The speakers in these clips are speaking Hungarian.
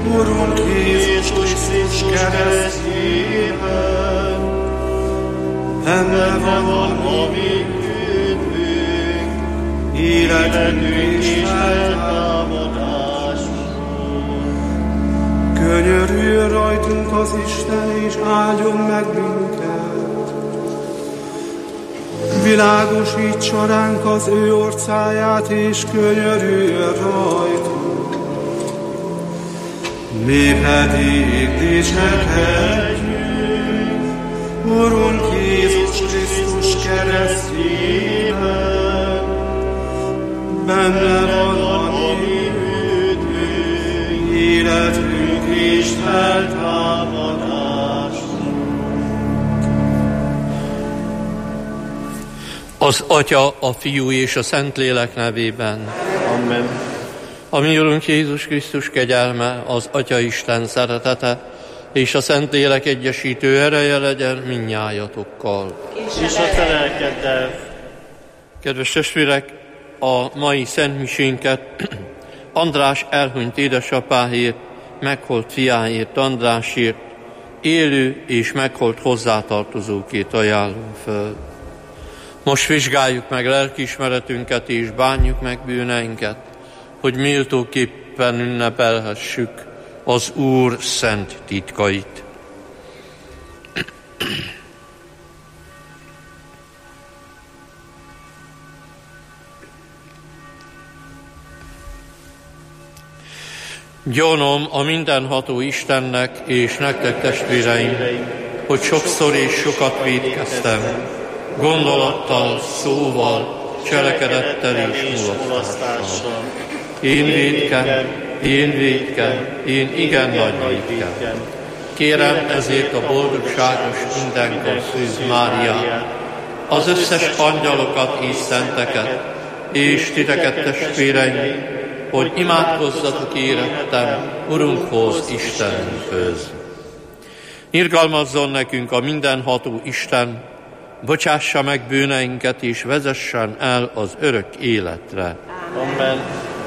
Urunk Jézus Krisztus keresztjében, benne van a mi üdvünk, életünk és feltámadásunk. Könyörüljön rajtunk az Isten, és áldjon meg minket. Világosítsa ránk az ő orcáját, és könyörüljön rajtunk. Mi pedig dicsekedjünk Urunk Jézus Krisztus keresztjében, benne van a mi üdvünk, életünk és feltámadásunk. Az Atya, a Fiú és a Szentlélek nevében. Amen. A mi Urunk Jézus Krisztus kegyelme, az Atya Isten szeretete és a Szentlélek egyesítő ereje legyen mindnyájatokkal. És a te lelkeddel. Kedves testvérek, a mai szentmisénket András elhunyt édesapáért, meghalt fiáért, Andrásért, élő és meghalt hozzátartozókét ajánlom föl. Most vizsgáljuk meg lelkiismeretünket és bánjuk meg bűneinket, hogy méltóképpen ünnepelhessük az Úr szent titkait. Gyanom a mindenható Istennek és nektek, testvéreim, hogy sokszor és sokat vétkeztem, gondolattal, szóval, cselekedettel és mulasztással. Én vétkem, én igen nagy vétkem. Kérem ezért a boldogságos mindenkor Szűz Máriát, az összes angyalokat és szenteket, és titeket, testvéreim, hogy imádkozzatok érettem Urunkhoz, Istenünkhöz. Irgalmazzon nekünk a mindenható Isten, bocsássa meg bűneinket és vezessen el az örök életre. Amen.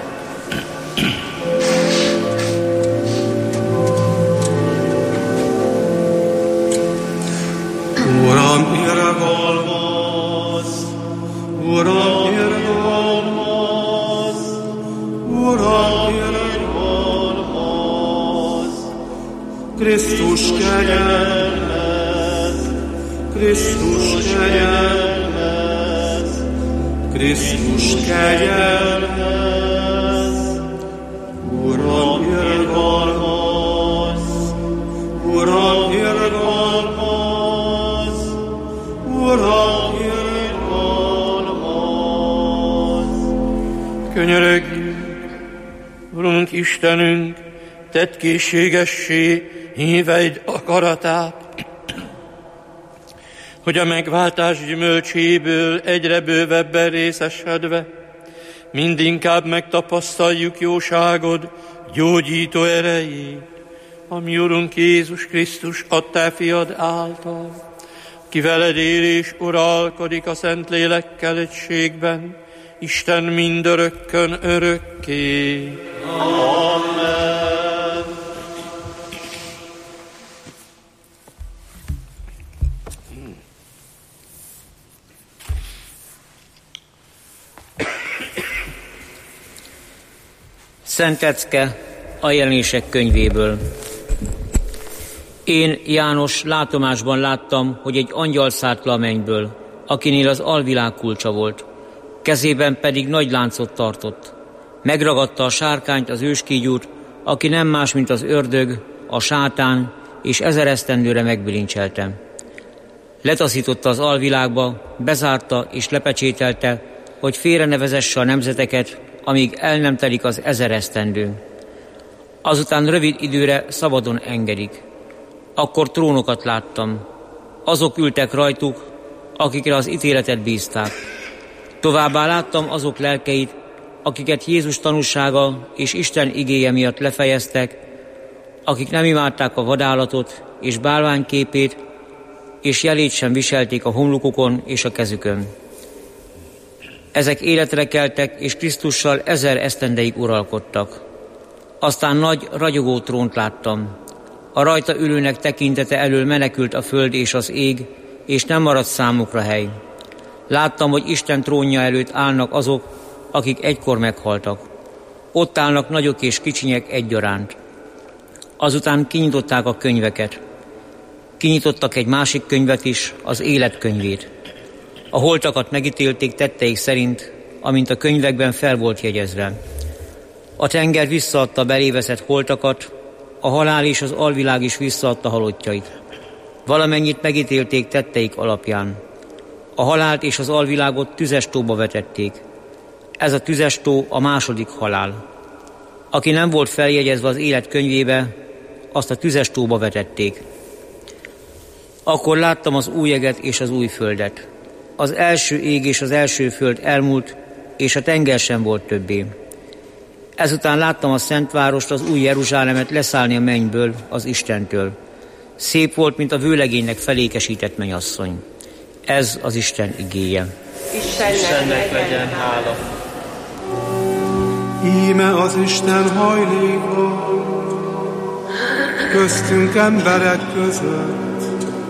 Uram, irgalmazz! Uram, irgalmazz! Uram, irgalmazz! Krisztus kegyelmet! Krisztus kegyelmet! Krisztus kegyelmet! Uram, irgalmazz! Uram, irgalmazz! Uram, irgalmazz! Könyörögjünk, Urunk Istenünk, tedd készségessé híveid akaratát, hogy a megváltás gyümölcséből egyre bővebben részesedve, mindinkább megtapasztaljuk jóságod gyógyító erejét, ami Urunk Jézus Krisztus adtál fiad által, ki veled él és uralkodik a Szentlélekkel egységben, Isten mindörökkön örökké. Amen. Szent lecke a Jelenések könyvéből. Én, János, látomásban láttam, hogy egy angyal szállt le a mennyből, akinél az alvilág kulcsa volt. Kezében pedig nagy láncot tartott. Megragadta a sárkányt, az őskígyút, aki nem más, mint az ördög, a sátán, és 1000 esztendőre megbilincselte. Letaszította az alvilágba, bezárta és lepecsételte, hogy félre ne vezesse a nemzeteket, amíg el nem telik az 1000 esztendő. Azután rövid időre szabadon engedik. Akkor trónokat láttam. Azok ültek rajtuk, akikre az ítéletet bízták. Továbbá láttam azok lelkeit, akiket Jézus tanúsága és Isten igéje miatt lefejeztek, akik nem imádták a vadállatot és bálványképét, és jelét sem viselték a homlokukon és a kezükön. Ezek életre keltek, és Krisztussal 1000 esztendeig uralkodtak. Aztán nagy, ragyogó trónt láttam. A rajta ülőnek tekintete elől menekült a föld és az ég, és nem maradt számukra hely. Láttam, hogy Isten trónja előtt állnak azok, akik egykor meghaltak. Ott állnak nagyok és kicsinyek egyaránt. Azután kinyitották a könyveket. Kinyitottak egy másik könyvet is, az életkönyvét. A holtakat megítélték tetteik szerint, amint a könyvekben fel volt jegyezve. A tenger visszaadta beléveszett holtakat, a halál és az alvilág is visszaadta halottjait. Valamennyit megítélték tetteik alapján. A halált és az alvilágot tüzes tóba vetették. Ez a tüzes tó a második halál. Aki nem volt feljegyezve az élet könyvébe, azt a tüzes tóba vetették. Akkor láttam az új eget és az új földet. Az első ég és az első föld elmúlt, és a tenger sem volt többé. Ezután láttam a Szentvárost, az új Jeruzsálemet leszállni a mennyből, az Istentől. Szép volt, mint a vőlegénynek felékesített mennyasszony. Ez az Isten igéje. Istennek legyen hála. Íme az Isten hajléka, köztünk emberek között.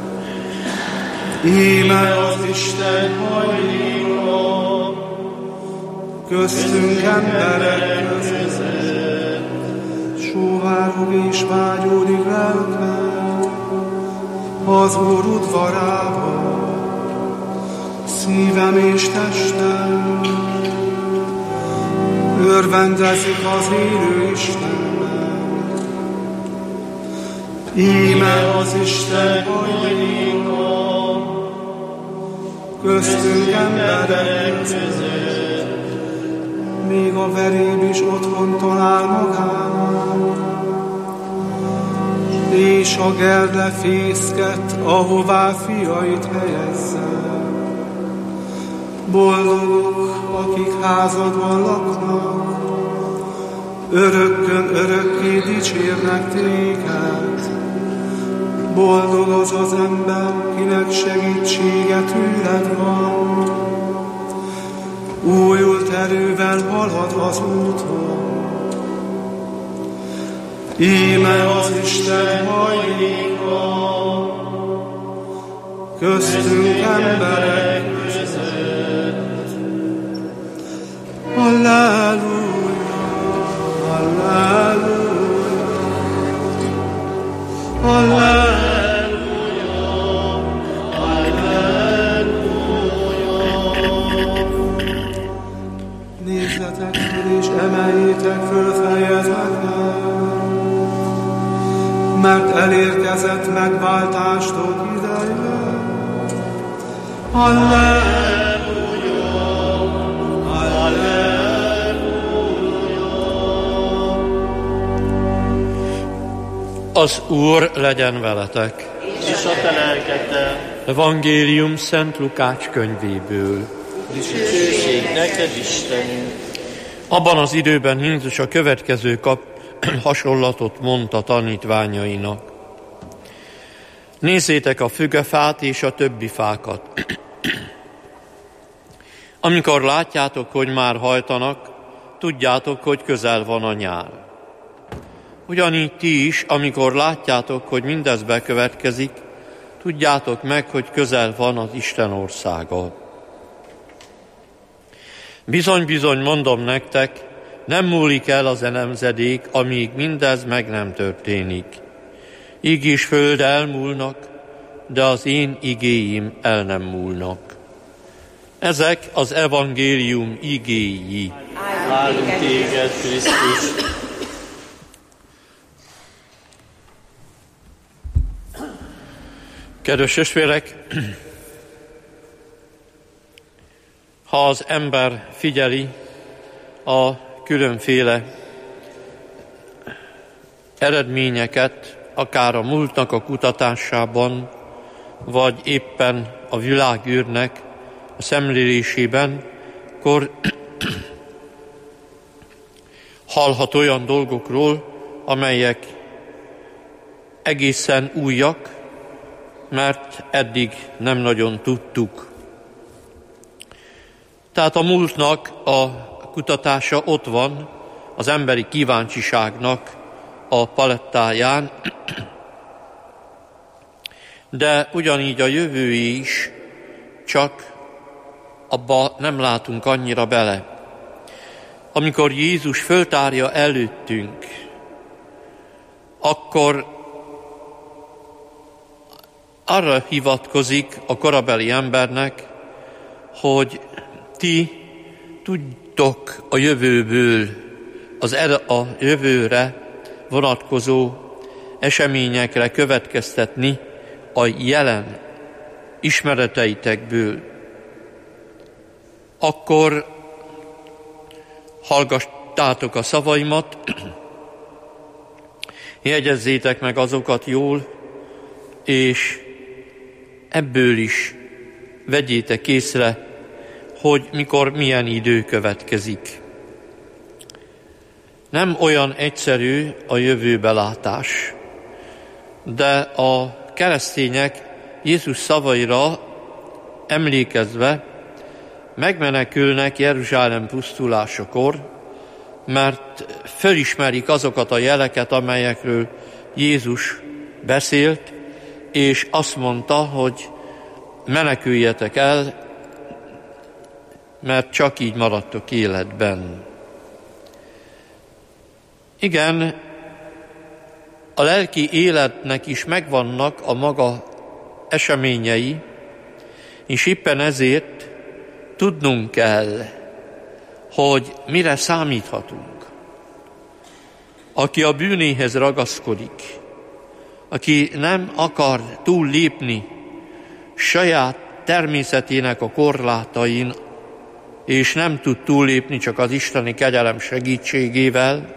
Íme az Isten hajléka, köztünk emberek között. Sóvárog és vágyódik lelkem az Úr udvarába, szívem és testem örvendezik az élő Istennek. Íme az Isten hajléka, köztünk emberek között. Még a veréb is otthon talál magának, és a gerde fészket, ahová fiait helyezze. Boldogok, akik házadban laknak, örökkön örökké dicsérnek téged. Boldog az az ember, kinek segítsége tőled van, újult erővel halad az úton. Íme az Isten hajléka, köztünk emberek között. Halleluja, halleluja, halleluja, halleluja. Nézzetek fel és emeljétek föl fejeteket, mert elérkezett megváltástok ideje. Halleluja, halleluja. Az Úr legyen veletek. És a te lelkeddel. Evangélium Szent Lukács könyvéből. Dicsőség neked, Istenünk. Abban az időben Jézus a következő hasonlatot mondta tanítványainak. Nézzétek a fügefát és a többi fákat. Amikor látjátok, hogy már hajtanak, tudjátok, hogy közel van a nyár. Ugyanígy ti is, amikor látjátok, hogy mindez bekövetkezik, tudjátok meg, hogy közel van az Isten országa. Bizony-bizony mondom nektek, nem múlik el az nemzedék, amíg mindez meg nem történik. Íg és föld elmúlnak, de az én igéim el nem múlnak. Ezek az evangélium igéi. Áldunk téged, Krisztus. Kedves testvérek, ha az ember figyeli a különféle eredményeket, akár a múltnak a kutatásában, vagy éppen a világűrnek a szemlélésében, akkor hallhat olyan dolgokról, amelyek egészen újak, mert eddig nem nagyon tudtuk. Tehát a múltnak a kutatása ott van az emberi kíváncsiságnak a palettáján, de ugyanígy a jövő is, csak abba nem látunk annyira bele. Amikor Jézus föltárja előttünk, akkor arra hivatkozik a korabeli embernek, hogy ti tudtok a jövőből, a jövőre vonatkozó eseményekre következtetni a jelen ismereteitekből. Akkor hallgassátok a szavaimat, jegyezzétek meg azokat jól, és ebből is vegyétek észre, hogy mikor milyen idő következik. Nem olyan egyszerű a jövőbelátás, de a keresztények Jézus szavaira emlékezve megmenekülnek Jeruzsálem pusztulásakor, mert fölismerik azokat a jeleket, amelyekről Jézus beszélt, és azt mondta, hogy meneküljetek el, mert csak így maradtok életben. Igen, a lelki életnek is megvannak a maga eseményei, és éppen ezért tudnunk kell, hogy mire számíthatunk. Aki a bűnéhez ragaszkodik, aki nem akar túllépni saját természetének a korlátain, és nem tud túllépni csak az isteni kegyelem segítségével,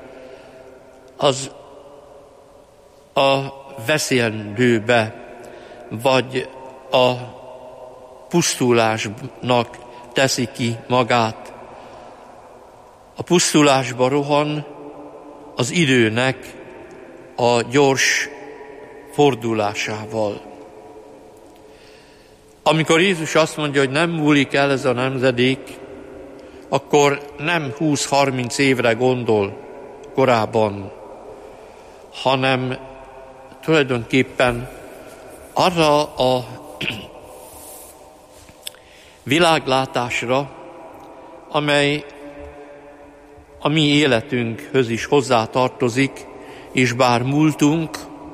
az a veszélyendőbe, vagy a pusztulásnak teszi ki magát. A pusztulásba rohan az időnek a gyors fordulásával. Amikor Jézus azt mondja, hogy nem múlik el ez a nemzedék, akkor nem 20-30 évre gondol korábban, hanem tulajdonképpen arra a világlátásra, amely a mi életünkhöz is hozzátartozik, és bár múltunk,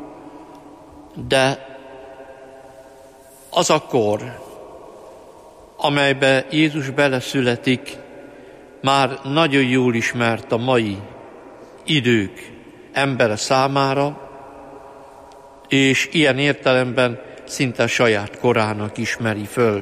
de az a kor, amelybe Jézus beleszületik, már nagyon jól ismert a mai idők embere számára, és ilyen értelemben szinte saját korának ismeri föl.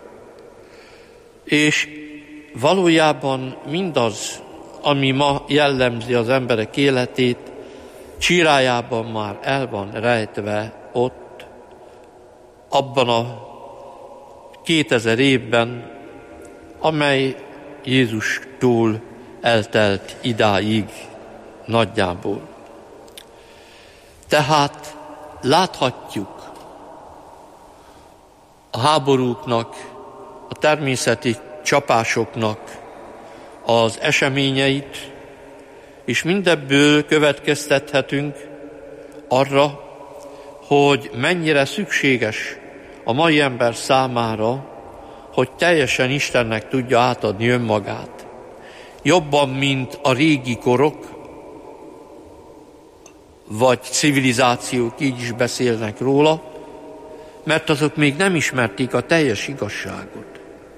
És valójában mindaz, ami ma jellemzi az emberek életét, csirájában már el van rejtve ott, abban a 2000 évben, amely Jézustól eltelt idáig nagyjából. Tehát láthatjuk a háborúknak, a természeti csapásoknak az eseményeit, és mindebből következtethetünk arra, hogy mennyire szükséges a mai ember számára, hogy teljesen Istennek tudja átadni önmagát. Jobban, mint a régi korok, vagy civilizációk így is beszélnek róla, mert azok még nem ismerték a teljes igazságot.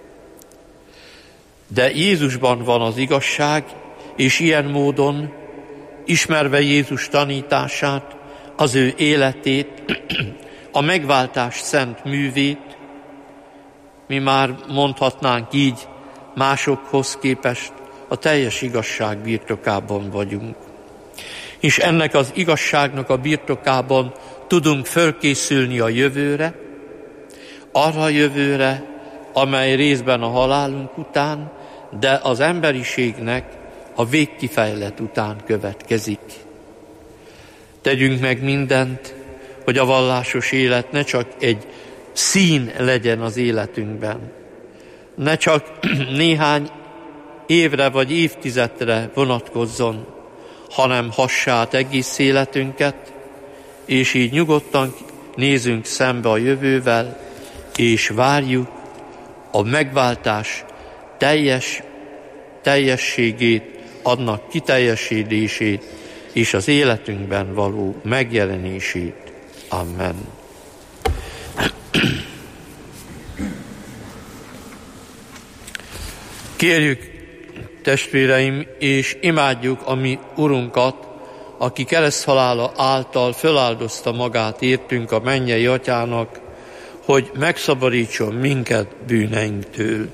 De Jézusban van az igazság, és ilyen módon, ismerve Jézus tanítását, az ő életét, a megváltás szent művét, mi már mondhatnánk így, másokhoz képest a teljes igazság birtokában vagyunk. És ennek az igazságnak a birtokában tudunk fölkészülni a jövőre, arra a jövőre, amely részben a halálunk után, de az emberiségnek a végkifejlet után következik. Tegyünk meg mindent, hogy a vallásos élet ne csak egy szín legyen az életünkben, ne csak néhány évre vagy évtizedre vonatkozzon, hanem hassa át egész életünket, és így nyugodtan nézünk szembe a jövővel, és várjuk a megváltás teljességét, annak kiteljesedését és az életünkben való megjelenését. Amen. Kérjük, testvéreim, és imádjuk a mi Urunkat, aki kereszthalála által föláldozta magát értünk a mennyei Atyának, hogy megszabadítson minket bűneinktől.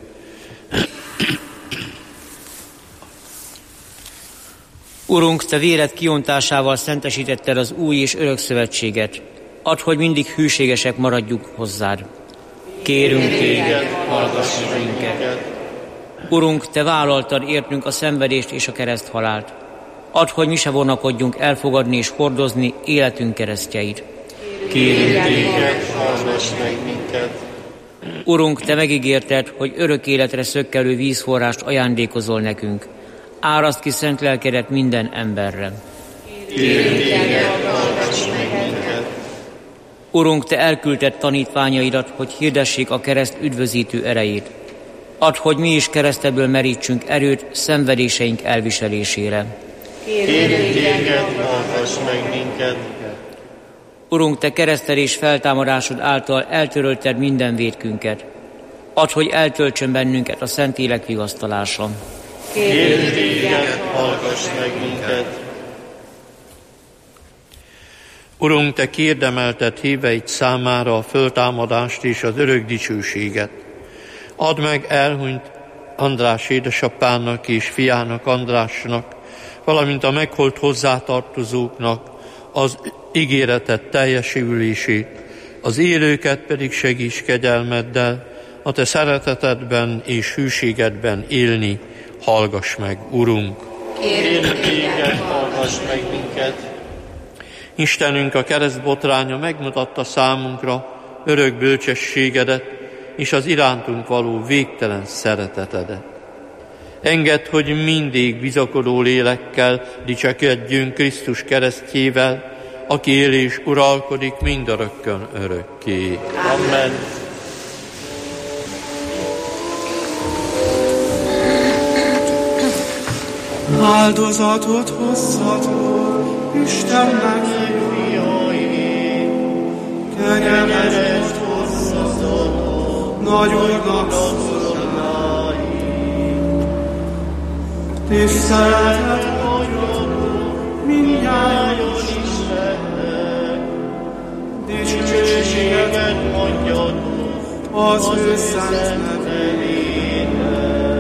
Urunk, Te véred kiontásával szentesítetted az új és örök szövetséget. Add, hogy mindig hűségesek maradjuk hozzád. Kérünk Téged, hallgass minket. Urunk, Te vállaltad értünk a szenvedést és a kereszthalált. Add, hogy mi se vonakodjunk elfogadni és hordozni életünk keresztjeit. Kérünk Téged, hallgass meg minket. Urunk, Te megígérted, hogy örök életre szökkelő vízforrást ajándékozol nekünk. Áraszt ki szent lelkedet minden emberre. Kérünk Téged, hallgass meg minket. Urunk, Te elküldted tanítványaidat, hogy hirdessék a kereszt üdvözítő erejét. Add, hogy mi is keresztedből merítsünk erőt szenvedéseink elviselésére. Kérünk Téged, hallgass meg minket. Urunk, Te keresztelés feltámadásod által eltörölted minden vétkünket. Add, hogy eltöltsön bennünket a Szentlélek vigasztalása. Kérünk Téged, hallgass meg minket. Urunk, Te kiérdemelted híveid számára a föltámadást és az örök dicsőséget. Add meg elhunyt András édesapának és fiának Andrásnak, valamint a meghalt hozzátartozóknak az ígéretet teljesülését, az élőket pedig segíts kegyelmeddel, a Te szeretetedben és hűségedben élni. Hallgass meg, Urunk! Kérünk Téged, hallgass meg minket. Istenünk, a keresztbotránya megmutatta számunkra örök bölcsességedet és az irántunk való végtelen szeretetedet. Engedd, hogy mindig bizakodó lélekkel dicsekedjünk Krisztus keresztjével, aki él és uralkodik mindörökkön örökké. Amen. Áldozatot hozzatok Istennek, Fiai, kegyelet hozzatok Nagy Úrnak szolgálni. Tiszteletet adjatok mindnyájan Istennek, dicsőséget mondjatok az ő szent nevének.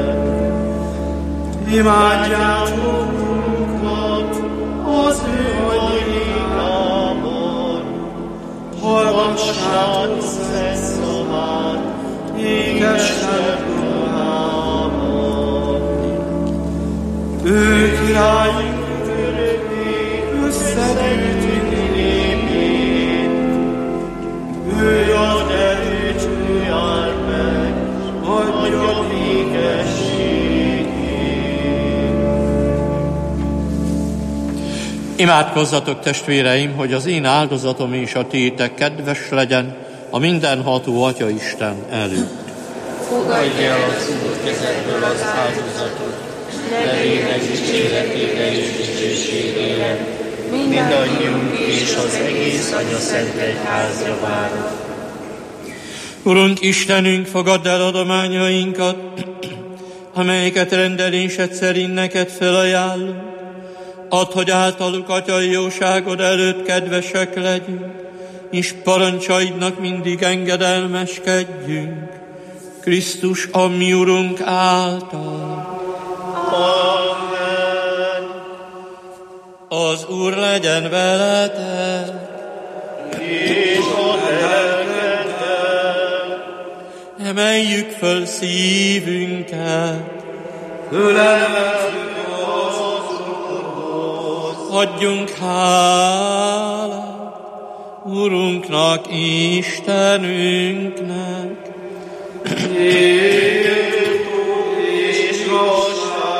Imádjátok Urunkat az ő anyékámon, hallgassátok szent szavát, égesnek ruhámon. Ő királyunk örökké összegyűjtünk népét, ő ad erőt, ő áll meg, adja végességét. Imádkozzatok, testvéreim, hogy az én áldozatom és a tiétek kedves legyen a mindenható Atya Isten előtt. Fogadj el az Úr kezedből az áldozatot, nevének dicséretére és dicsőségére, mindannyiunk és az egész Anya Szent Egyház javára. Urunk Istenünk, fogadd el adományainkat, amelyeket rendelésed szerint neked felajánlunk. Add, hogy általuk atyai jóságod előtt kedvesek legyünk, és parancsaidnak mindig engedelmeskedjünk. Krisztus, a mi Urunk által. Amen. Az Úr legyen veletek. És a lelkeddel. Emeljük föl szívünket. Adjunk hálát Urunknak, Istenünknek. És igazság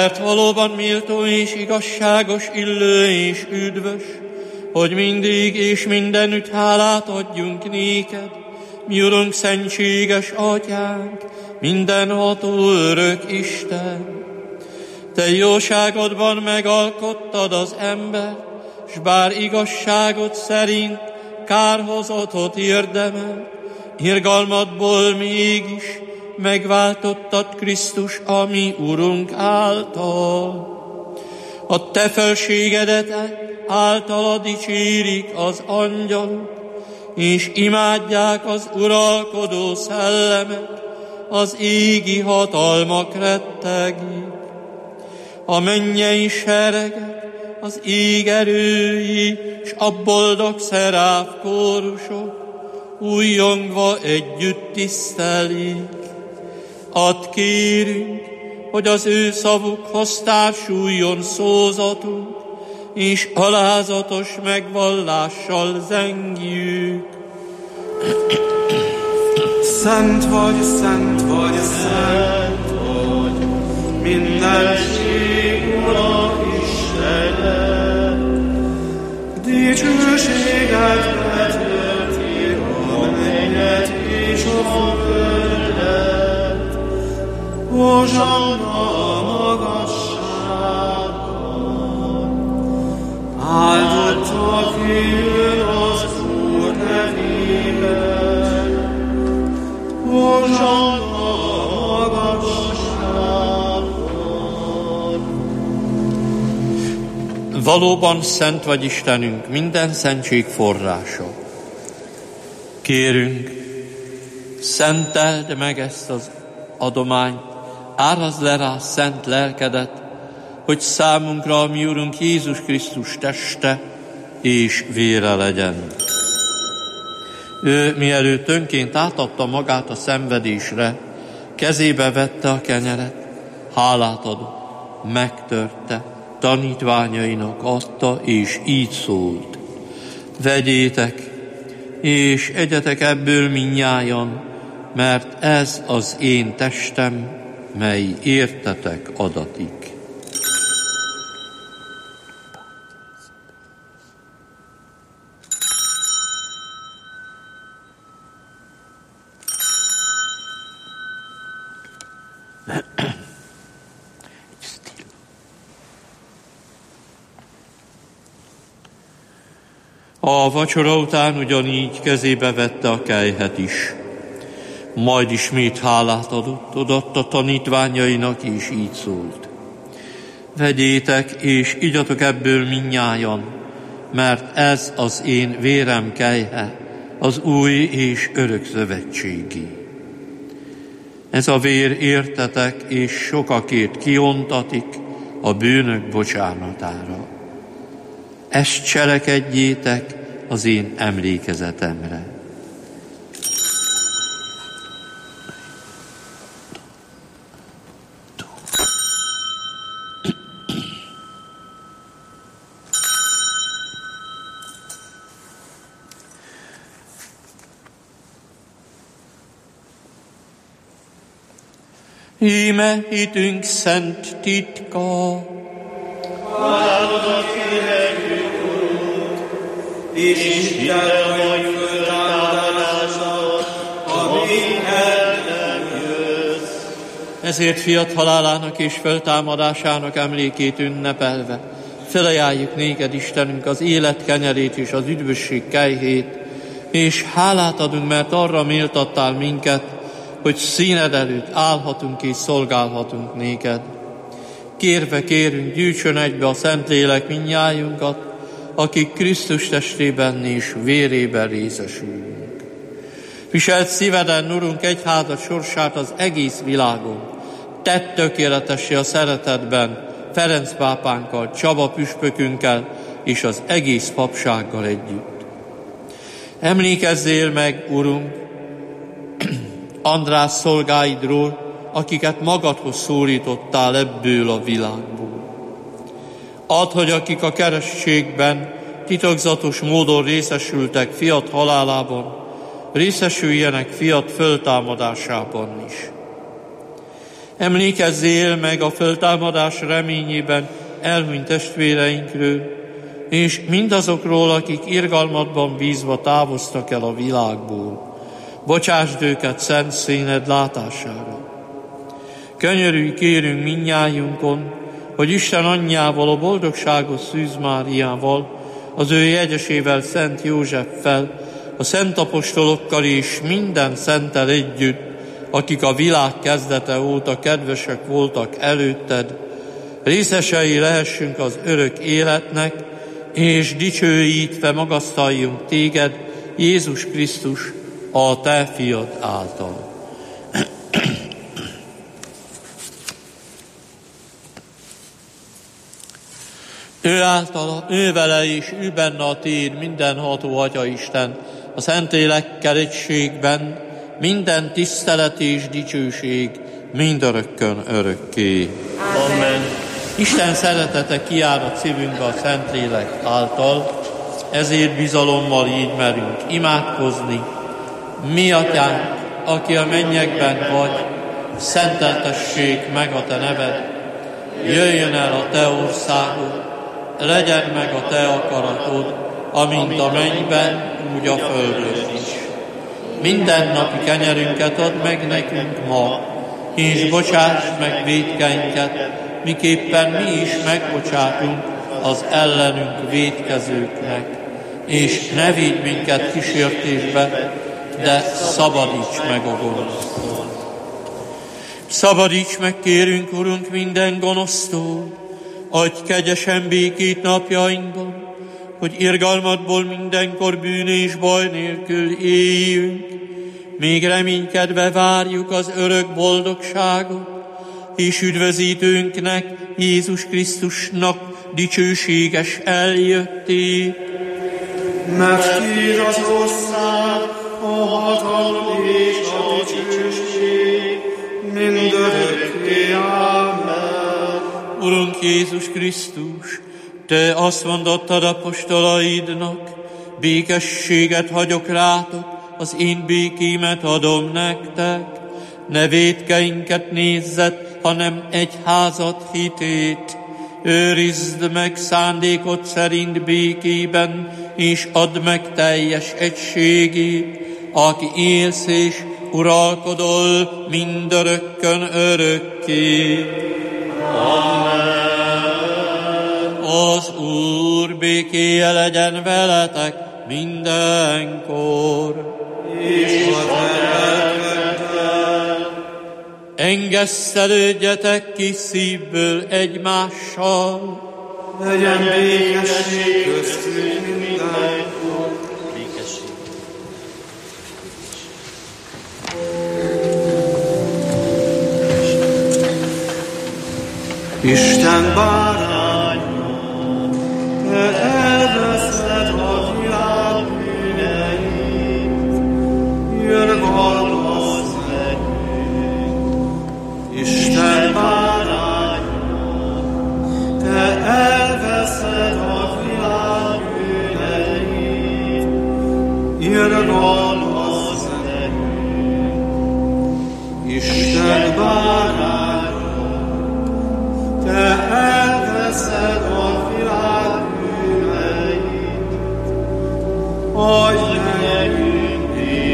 Mert valóban méltó és igazságos, illő és üdvös, hogy mindig és mindenütt hálát adjunk néked, mi Urunk, szentséges Atyánk, mindenható örök Isten. Te jóságodban megalkottad az ember, s bár igazságod szerint kárhozatot érdemel, irgalmadból mégis megváltottad Krisztus, a mi Urunk által. A te felségedet általa dicsérik az angyalok, és imádják az uralkodó szellemek, az égi hatalmak rettegik. A mennyei seregek, az ég erői, s a boldog szeráf kórusok újjongva együtt tisztelik. Add kérünk, hogy az ő szavukhoz társuljon szózatunk, és alázatos megvallással zengjük. Szent vagy, szent vagy, szent vagy, mindenség Ura Istene. Dicsőséget betölti a mennyet és a földet. Hozsanna a magasságban. Áldott, aki jön az Úr nevében. Hozsanna a magasságban. Valóban szent vagy Istenünk, minden szentség forrása. Kérünk, szenteld meg ezt az adományt, árazd le rá szent lelkedet, hogy számunkra a mi Urunk Jézus Krisztus teste és vére legyen. Ő, mielőtt önként átadta magát a szenvedésre, kezébe vette a kenyeret, hálát adott, megtörte, tanítványainak adta, és így szólt: vegyétek, és egyetek ebből mindnyájan, mert ez az én testem, mely értetek adatik. A vacsora után ugyanígy kezébe vette a kelyhet is. Majd ismét hálát adott, odaadta tanítványainak, és így szólt: vegyétek, és igyatok ebből mindnyájan, mert ez az én vérem kelyhe, az új és örök szövetségé. Ez a vér értetek, és sokakért kiontatik a bűnök bocsánatára. Ezt cselekedjétek az én emlékezetemre. Íme hitünk szent titka. Áldott nekünk, Urunk, és Isten vagy föltámadásod, amíg el nem jössz. Ezért fiat halálának és föltámadásának emlékét ünnepelve felajánljuk néked, Istenünk, az élet kenyerét és az üdvösség kelyhét, és hálát adunk, mert arra méltattál minket, hogy színed előtt állhatunk és szolgálhatunk néked. Kérve kérünk, gyűjtsön egybe a Szentlélek mindnyájunkat, akik Krisztus testében és vérében részesülünk. Viselt szíveden, Urunk, egyházad sorsát az egész világon. Tedd tökéletessé a szeretetben Ferenc pápánkkal, Csaba püspökünkkel és az egész papsággal együtt. Emlékezzél meg, Urunk, András szolgáidról, akiket magadhoz szólítottál ebből a világból. Add, hogy akik a keresztségben titokzatos módon részesültek fiat halálában, részesüljenek fiat föltámadásában is. Emlékezzél meg a föltámadás reményében elhunyt testvéreinkről, és mindazokról, akik irgalmadban bízva távoztak el a világból. Bocsásd őket szent színed látására. Könyörülj kérünk mindnyájunkon, hogy Isten anyjával, a boldogságos Szűz Máriával, az ő jegyesével, Szent Józseffel, a szent apostolokkal és minden szenttel együtt, akik a világ kezdete óta kedvesek voltak előtted, részesei lehessünk az örök életnek, és dicsőítve magasztaljunk téged, Jézus Krisztus, a te fiad által. Ő általa, ő vele és ő benne a tér mindenható Atyaisten, a Szentlélekkel egységben, minden tisztelet és dicsőség mindörökkön örökké. Amen. Isten szeretete kiárad szívünkbe a Szentlélek által, ezért bizalommal így merünk imádkozni. Mi, Atyánk, aki a mennyekben vagy, szenteltessék meg a te neved, jöjjön el a te országod, legyen meg a te akaratod, amint a mennyben, úgy a földön is. Minden napi kenyerünket add meg nekünk ma, és bocsásd meg vétkeinket, miképpen mi is megbocsátunk az ellenünk vétkezőknek. És ne védj minket kísértésbe, de szabadíts meg a gonosztól. Szabadíts meg, kérünk, Urunk, minden gonosztól, adj kegyesen békét napjainkban, hogy irgalmadból mindenkor bűn és baj nélkül éljünk, még reménykedve várjuk az örök boldogságot, és üdvözítőnknek, Jézus Krisztusnak dicsőséges eljöttét. Mert tiéd az ország, a hatalom és a dicsőség, mindörökké. Amen. Urunk Jézus Krisztus, te azt mondottad apostolaidnak, békességet hagyok rátok, az én békémet adom nektek. Ne vétkeinket nézzet, hanem egyházat hitét. Őrizd meg szándékod szerint békében, és add meg teljes egységét, aki élsz és uralkodol mindörökkön örökké. Amen. Az Úr békéje legyen veletek mindenkor. És a te lelkeddel. Engesztelődjetek ki szívből egymással. Legyen békesség köztünk mindenkor. Békesség. Isten bárány, te elveszed a világ bűneit, irgalmazz nekünk. Isten bárány, te elveszed a világ bűneit, irgalmazz nekünk. Isten bárány, te elveszed a világ bűneit, adj nekünk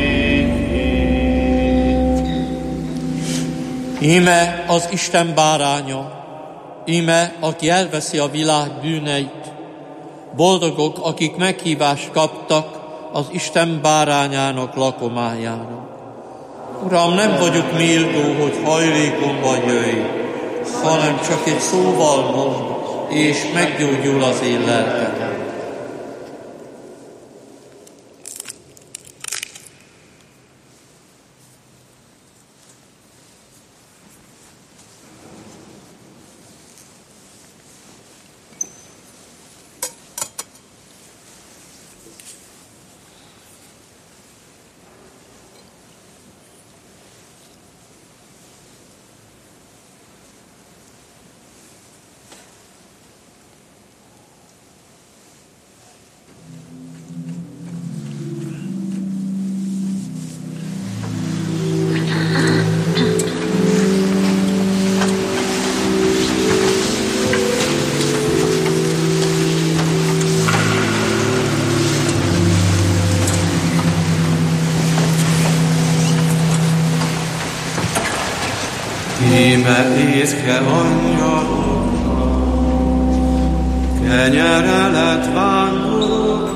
békét. Íme az Isten báránya, íme, aki elveszi a világ bűneit. Boldogok, akik meghívást kaptak az Isten bárányának lakomájára. Uram, nem vagyok méltó, hogy hajlékomban jöjj, hanem csak egy szóval mond, és meggyógyul az én lelkem. Éve észke angyaloknak, kenyere lett vándoroknak,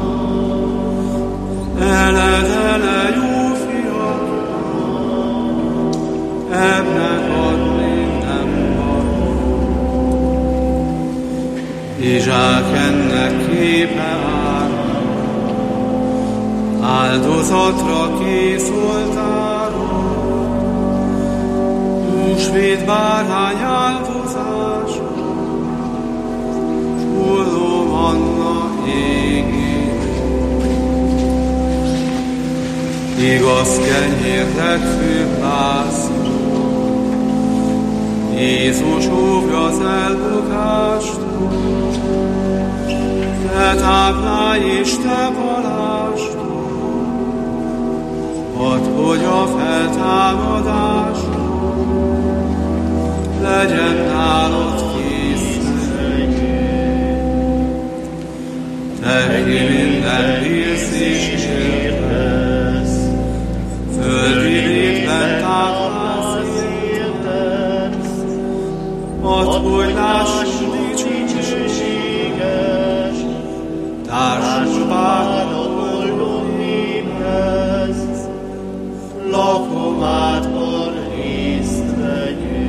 ele jó fiaknak, ebbnek adni nem való. Izsák ennek képe ára, áldozatra kész oltára, húsvét bárhány áldozásra, hulló manna égén. Igaz kenyér legfőbb lászló, Jézus óvja az elbukástól, te táplálj és te palástól, hadd, hogy a feltámadásról legyen nálad készen. Te ki minden vérzésérhez, földi létben táplálsz értesz, add, hogy lássuk dicsőséges, társulvánod boldog néphez, lakomádban részt vegyünk.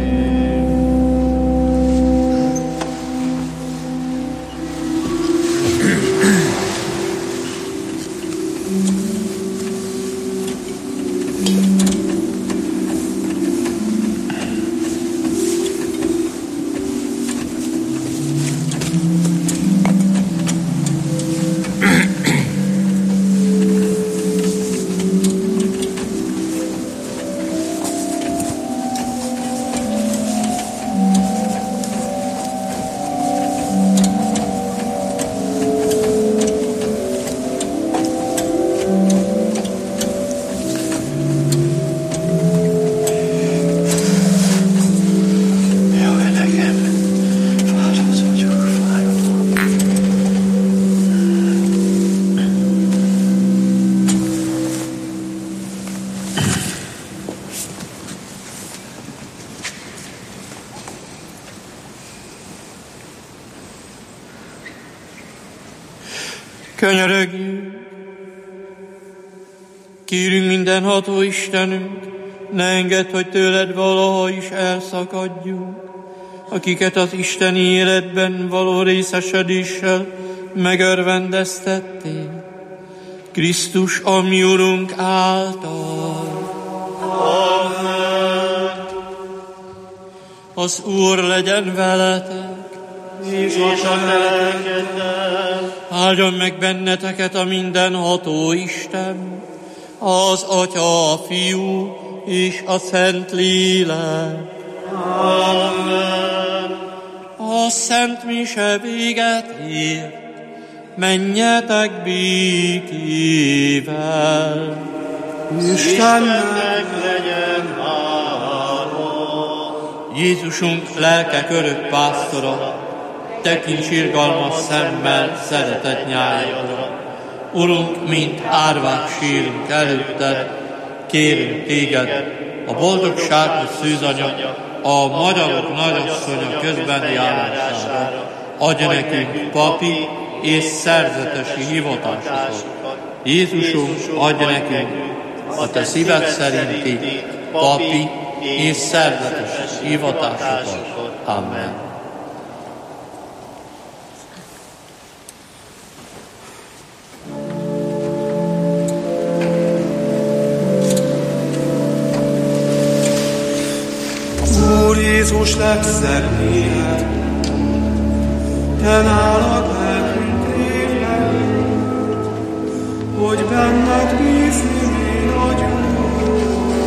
Könyörögjünk! Kérünk mindenható Istenünk, ne engedd, hogy tőled valaha is elszakadjunk, akiket az isteni életben való részesedéssel megörvendeztettél. Krisztus, a mi Urunk által. Amen. Az Úr legyen veletek, És a lelkeddel. áldjon meg benneteket a mindenható Isten, az Atya, a Fiú és a Szent Lélek. Amen. A Szent Mise véget ért, menjetek békével. Istennek legyen hála. Jézusunk lelke örök pásztora, tekints irgalmas szemmel szeretett nyájadra. Urunk, mint árvák sírunk előtted, kérünk téged, a boldogságos szűzanya, a magyarok nagyasszonya közben járására. Adj nekünk papi és szerzetesi hivatásokat. Jézusunk, adj nekünk a te szíved szerinti papi és szerzetes hivatásokat. Amen. Úr Jézus legszebb te nálad lelkünk évlet, hogy benned bízni mi nagyunk,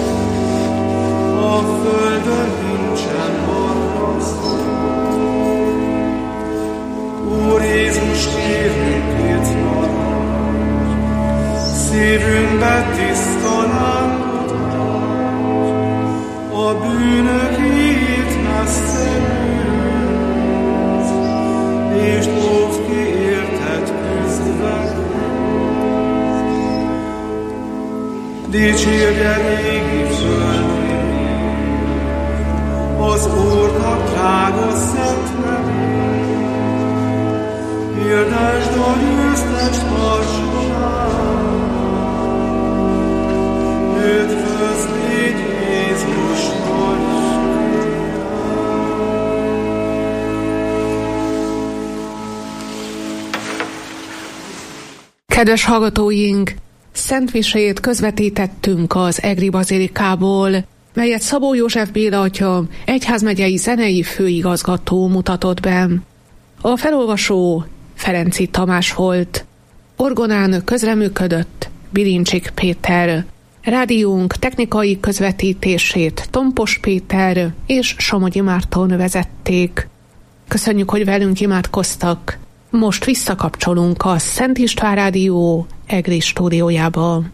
a földön nincsen marhasztó. Úr Jézus, kérünk, légy maradj, szívünkbe tiszta lángod adj, a bűnök itt messze bűnöz, és óvd ki érted küzdve. Dicsérje régi földén, az Úrnak drága szent nevét. Hirdesd a győztes társaság. Üdvözl légy Jézus nagy. Kedves hallgatóink, szentmisét közvetítettünk az Egri Bazilikából, melyet Szabó József Béla atya, egyházmegyei zenei főigazgató mutatott be. A felolvasó Ferenczy Tamás volt. Orgonán közreműködött Bilincsik Péter. Rádiónk technikai közvetítését Tompos Péter és Somogyi Márton vezették. Köszönjük, hogy velünk imádkoztak. Most visszakapcsolunk a Szent István Rádió Egri stúdiójába.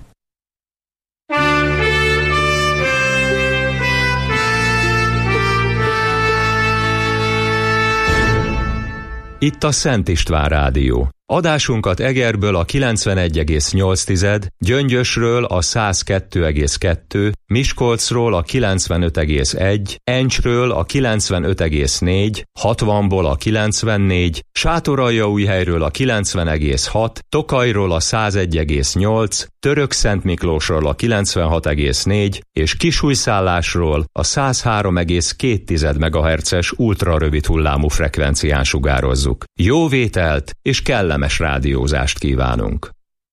Itt a Szent István Rádió. Adásunkat Egerből a 91,8, Gyöngyösről a 102,2, Miskolcról a 95,1, Encsről a 95,4, 60-ból a 94, Sátoraljaújhelyről a 90,6, Tokajról a 101,8, Törökszentmiklósról a 96,4 és Kisújszállásról a 103,2 MHz-es ultrarövid hullámú frekvencián sugározzuk. Jó vételt és kellemes rádiózást kívánunk!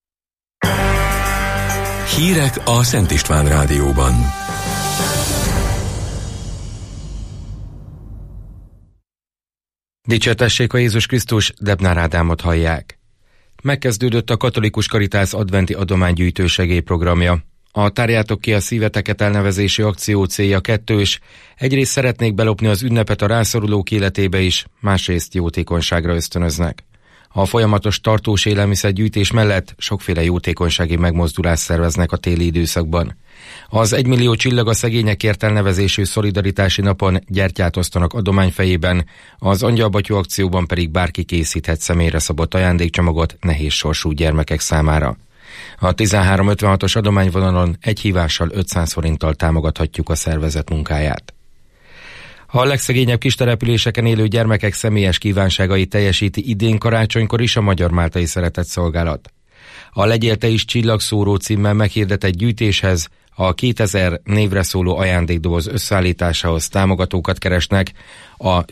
Hírek a Szent István Rádióban. Dicsértessék a Jézus Krisztus, Debnár Ádámot hallják. Megkezdődött a Katolikus Karitász adventi adománygyűjtő segélyprogramja. A Tárjátok ki a szíveteket elnevezési akció célja kettős. Egyrészt szeretnék belopni az ünnepet a rászorulók életébe is, másrészt jótékonyságra ösztönöznek. A folyamatos tartós élelmiszergyűjtés mellett sokféle jótékonysági megmozdulást szerveznek a téli időszakban. Az 1 millió csillag a szegényekért elnevezésű szolidaritási napon gyertyát osztanak adományfejében, az Angyalbatyú akcióban pedig bárki készíthet személyre szabott ajándékcsomagot nehéz sorsú gyermekek számára. A 1356-os adományvonalon egy hívással 500 forinttal támogathatjuk a szervezet munkáját. A legszegényebb kistelepüléseken élő gyermekek személyes kívánságait teljesíti idén karácsonykor is a Magyar-Máltai Szeretetszolgálat. A Legyél te is csillagszóró címmel meghirdetett gyűjtéshez a 2000 névre szóló ajándékdoboz összeállításához támogatókat keresnek. A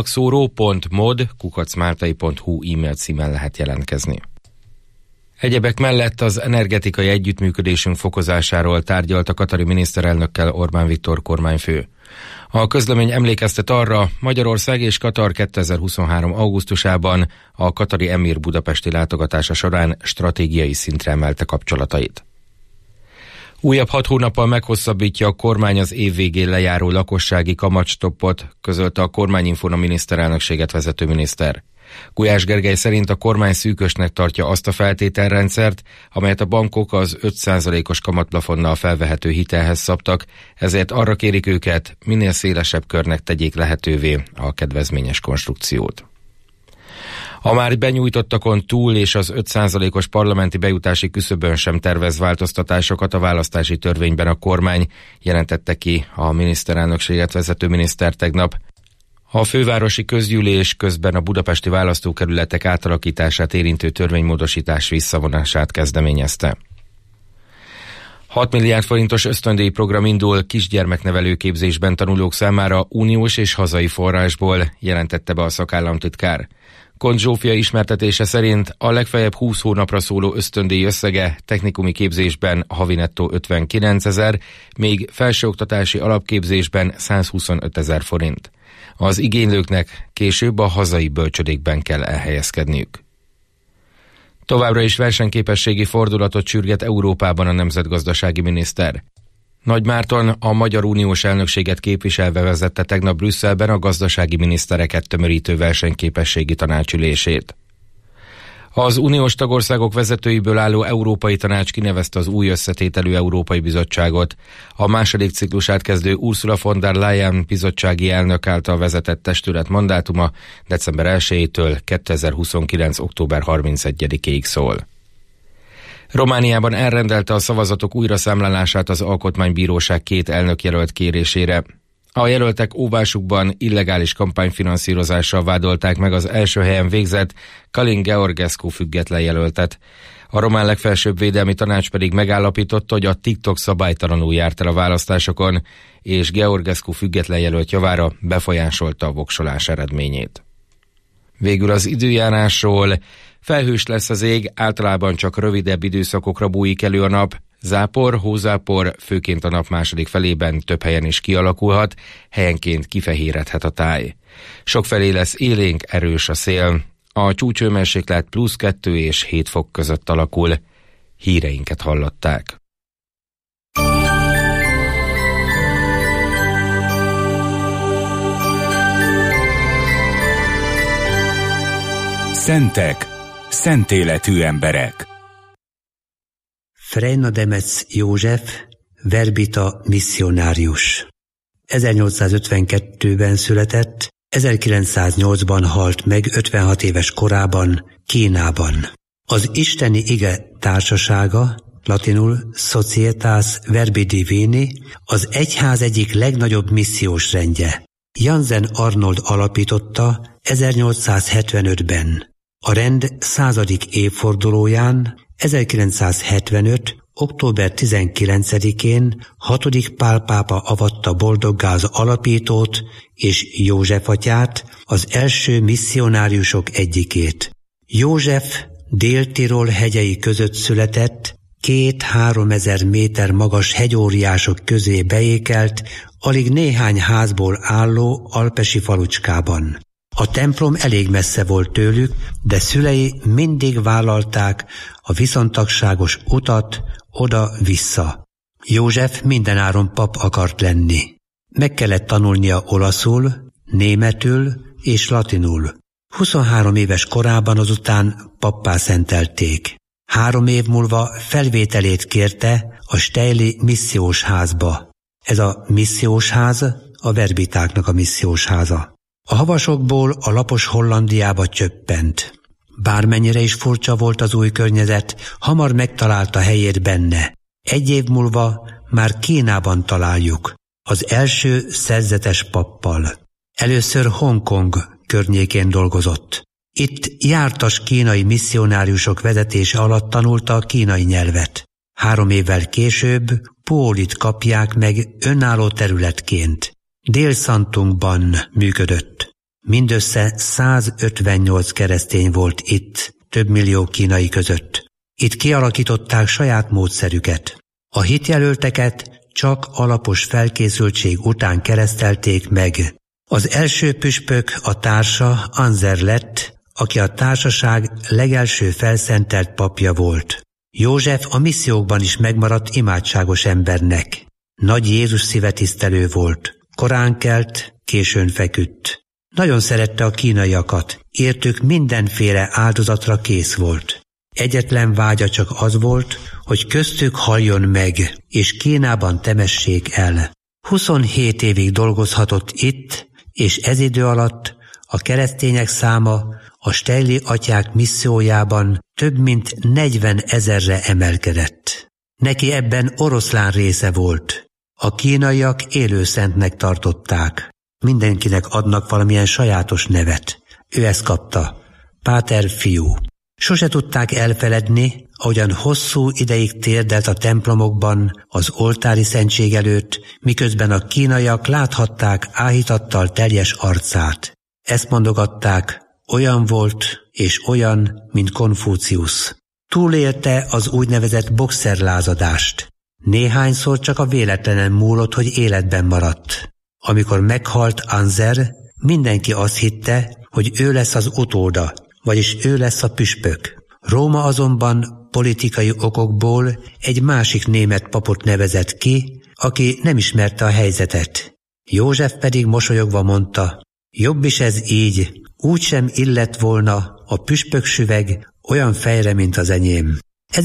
csillagszóró.mod@máltai.hu e-mail címen lehet jelentkezni. Egyebek mellett az energetikai együttműködésünk fokozásáról tárgyalt a katari miniszterelnökkel Orbán Viktor kormányfő. A közlemény emlékeztet arra, Magyarország és Katar 2023. augusztusában a katari emír budapesti látogatása során stratégiai szintre emelte kapcsolatait. Újabb 6 hónappal meghosszabbítja a kormány az év végén lejáró lakossági kamatstoppot, közölte a Kormányinfón a miniszterelnökséget vezető miniszter. Gulyás Gergely szerint a kormány szűkösnek tartja azt a feltételrendszert, amelyet a bankok az 5%-os kamatplafonnal felvehető hitelhez szabtak, ezért arra kérik őket, minél szélesebb körnek tegyék lehetővé a kedvezményes konstrukciót. A már benyújtottakon túl és az 5%-os parlamenti bejutási küszöbön sem tervez változtatásokat a választási törvényben a kormány, jelentette ki a miniszterelnökséget vezető miniszter tegnap. A fővárosi közgyűlés közben a budapesti választókerületek átalakítását érintő törvénymódosítás visszavonását kezdeményezte. 6 milliárd forintos ösztöndíj program indul kisgyermeknevelő képzésben tanulók számára uniós és hazai forrásból, jelentette be a szakállamtitkár. Kont Zsófia ismertetése szerint a legfeljebb 20 hónapra szóló ösztöndíj összege technikumi képzésben havi nettó 59 000, még felsőoktatási alapképzésben 125 000 forint. Az igénylőknek később a hazai bölcsödékben kell elhelyezkedniük. Továbbra is versenyképességi fordulatot sürget Európában a nemzetgazdasági miniszter. Nagy Márton a Magyar Uniós elnökséget képviselve vezette tegnap Brüsszelben a gazdasági minisztereket tömörítő versenyképességi tanácsülését. Az uniós tagországok vezetőiből álló Európai Tanács kinevezte az új összetételű Európai Bizottságot. A második ciklusát kezdő Ursula von der Leyen bizottsági elnök által vezetett testület mandátuma december 1-től 2029. október 31-ig szól. Romániában elrendelte a szavazatok újraszámlálását az Alkotmánybíróság 2 elnökjelölt kérésére. A jelöltek óvásukban illegális kampányfinanszírozással vádolták meg az első helyen végzett Calin Georgescu független jelöltet. A román legfelsőbb védelmi tanács pedig megállapította, hogy a TikTok szabálytalanul járt el a választásokon, és Georgescu független jelölt javára befolyásolta a voksolás eredményét. Végül az időjárásról. Felhős lesz az ég, általában csak rövidebb időszakokra bújik elő a nap. Zápor, hózápor, főként a nap második felében több helyen is kialakulhat, helyenként kifehéredhet a táj. Sokfelé lesz élénk, erős a szél. A csúcsőmérséklet +2 és 7 fok között alakul. Híreinket hallották. Szentek, szentéletű emberek. Frejna Demec József, verbita misszionárius. 1852-ben született, 1908-ban halt meg 56 éves korában Kínában. Az Isteni Ige Társasága, latinul Societas Verbi Divini, az egyház egyik legnagyobb missziós rendje. Jansen Arnold alapította 1875-ben. A rend 100. évfordulóján 1975. október 19-én 6. Pál pápa avatta boldoggá az alapítót és József atyát, az első misszionáriusok egyikét. József Dél-Tirol hegyei között született, 2-3 ezer méter magas hegyóriások közé beékelt, alig néhány házból álló alpesi falucskában. A templom elég messze volt tőlük, de szülei mindig vállalták a viszontagságos utat oda-vissza. József mindenáron pap akart lenni. Meg kellett tanulnia olaszul, németül és latinul. 23 éves korában azután pappá szentelték. 3 év múlva felvételét kérte a steyli missziós házba. Ez a missziós ház a verbitáknak a missziós háza. A havasokból a lapos Hollandiába csöppent. Bármennyire is furcsa volt az új környezet, hamar megtalálta helyét benne. 1 év múlva már Kínában találjuk, az első szerzetes pappal. Először Hongkong környékén dolgozott. Itt jártas kínai misszionáriusok vezetése alatt tanulta a kínai nyelvet. 3 évvel később Pólit kapják meg önálló területként. Dél-Szantungban működött. Mindössze 158 keresztény volt itt, több millió kínai között. Itt kialakították saját módszerüket. A hitjelölteket csak alapos felkészültség után keresztelték meg. Az első püspök a társa Anzer lett, aki a társaság legelső felszentelt papja volt. József a missziókban is megmaradt imádságos embernek. Nagy Jézus szívetisztelő volt. Korán kelt, későn feküdt. Nagyon szerette a kínaiakat, értük mindenféle áldozatra kész volt. Egyetlen vágya csak az volt, hogy köztük haljon meg, és Kínában temessék el. 27 évig dolgozhatott itt, és ez idő alatt a keresztények száma a steyli atyák missziójában több mint 40 000-re emelkedett. Neki ebben oroszlán része volt. A kínaiak élőszentnek tartották. Mindenkinek adnak valamilyen sajátos nevet. Ő ezt kapta. Páter fiú. Sose tudták elfeledni, ahogyan hosszú ideig térdelt a templomokban az oltári szentség előtt, miközben a kínaiak láthatták áhítattal teljes arcát. Ezt mondogatták, olyan volt és olyan, mint Konfúciusz. Túlélte az úgynevezett boxerlázadást. Néhányszor csak a véletlenen múlott, hogy életben maradt. Amikor meghalt Anzer, mindenki azt hitte, hogy ő lesz az utóda, vagyis ő lesz a püspök. Róma azonban politikai okokból egy másik német papot nevezett ki, aki nem ismerte a helyzetet. József pedig mosolyogva mondta, jobb is ez így, úgysem illett volna a püspöksüveg olyan fejre, mint az enyém.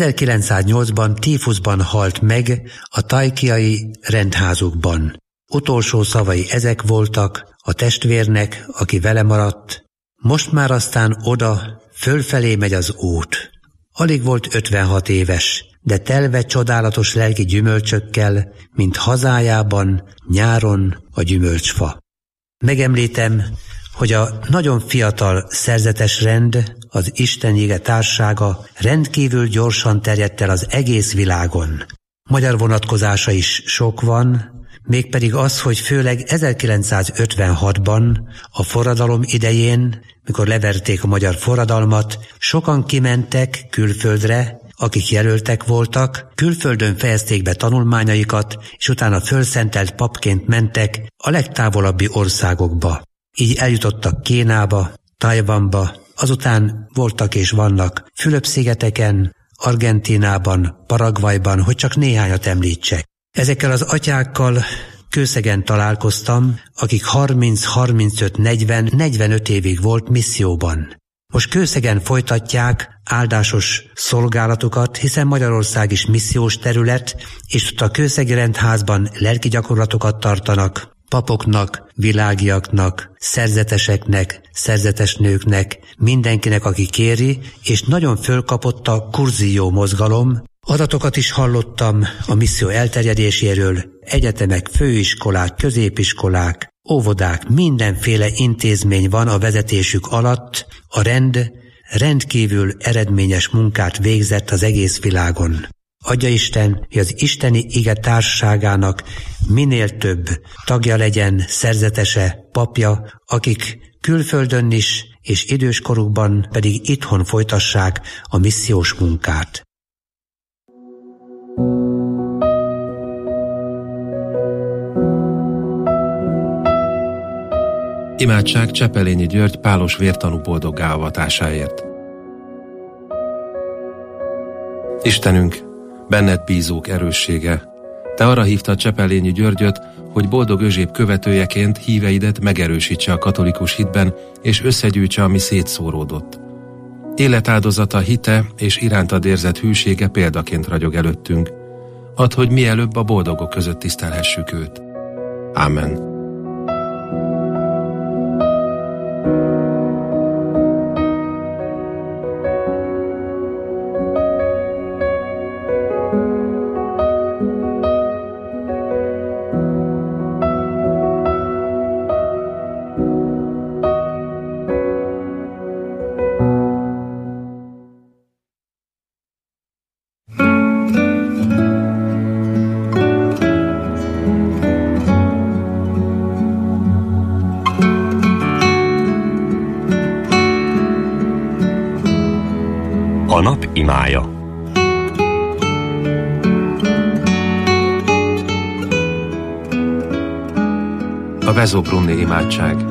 1908-ban tífuszban halt meg a tajkiai rendházukban. Utolsó szavai ezek voltak a testvérnek, aki vele maradt. Most már aztán oda, fölfelé megy az út. Alig volt 56 éves, de telve csodálatos lelki gyümölcsökkel, mint hazájában nyáron a gyümölcsfa. Megemlítem, hogy a nagyon fiatal szerzetes rend, az Isten Ige Társasága rendkívül gyorsan terjedt el az egész világon. Magyar vonatkozása is sok van, mégpedig az, hogy főleg 1956-ban, a forradalom idején, mikor leverték a magyar forradalmat, sokan kimentek külföldre, akik jelöltek voltak, külföldön fejezték be tanulmányaikat, és utána fölszentelt papként mentek a legtávolabbi országokba. Így eljutottak Kínába, Tajvanba, azután voltak és vannak Fülöp-szigeteken, Argentínában, Paraguayban, hogy csak néhányat említsek. Ezekkel az atyákkal Kőszegen találkoztam, akik 30-35-40-45 évig volt misszióban. Most Kőszegen folytatják áldásos szolgálatukat, hiszen Magyarország is missziós terület, és ott a Kőszegi Rendházban lelki gyakorlatokat tartanak, papoknak, világiaknak, szerzeteseknek, szerzetesnőknek, mindenkinek, aki kéri, és nagyon fölkapott a kurzió mozgalom. Adatokat is hallottam a misszió elterjedéséről, egyetemek, főiskolák, középiskolák, óvodák, mindenféle intézmény van a vezetésük alatt, a rend rendkívül eredményes munkát végzett az egész világon. Adja Isten, hogy az Isteni Ige Társaságának minél több tagja legyen, szerzetese, papja, akik külföldön is és időskorukban pedig itthon folytassák a missziós munkát. Imádság Csepelényi György pálos vértanú boldoggá avatásáért. Istenünk, benned bízók erőssége, te arra hívtad Csepelényi Györgyöt, hogy boldog Özséb követőjeként híveidet megerősítse a katolikus hitben, és összegyűjtse, ami szétszóródott. Életáldozata, hite és irántad érzett hűsége példaként ragyog előttünk. Add, hogy mielőbb a boldogok között tisztelhessük őt. Ámen. A nap imája. A Vezóbrunni imádság.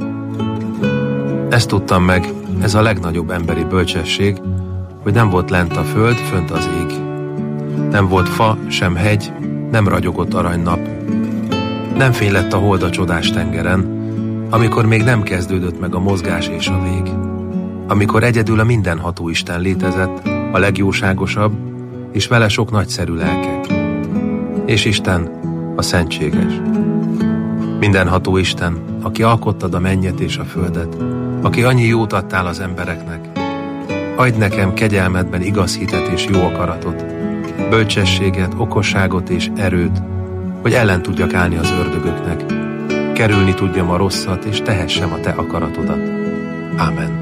Ezt tudtam meg, ez a legnagyobb emberi bölcsesség, hogy nem volt lent a föld, fönt az ég. Nem volt fa, sem hegy, nem ragyogott aranynap. Nem fény lett a hold a csodás tengeren, amikor még nem kezdődött meg a mozgás és a vég. Amikor egyedül a mindenható Isten létezett, a legjóságosabb, és vele sok nagyszerű lelkek. És Isten a szentséges. Mindenható Isten, aki alkottad a mennyet és a földet, aki annyi jót adtál az embereknek. Adj nekem kegyelmedben igaz hitet és jó akaratot, bölcsességet, okosságot és erőt, hogy ellen tudjak állni az ördögöknek, kerülni tudjam a rosszat, és tehessem a te akaratodat. Ámen.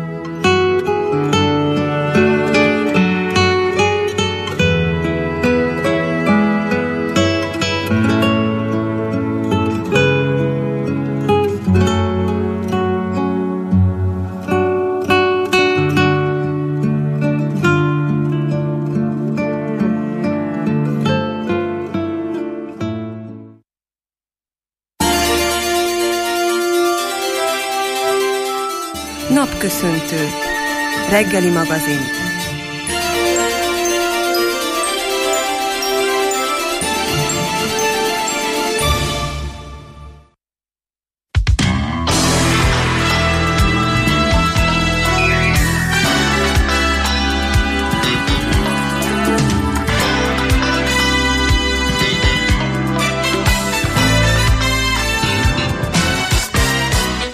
Napköszöntő. Reggeli magazin.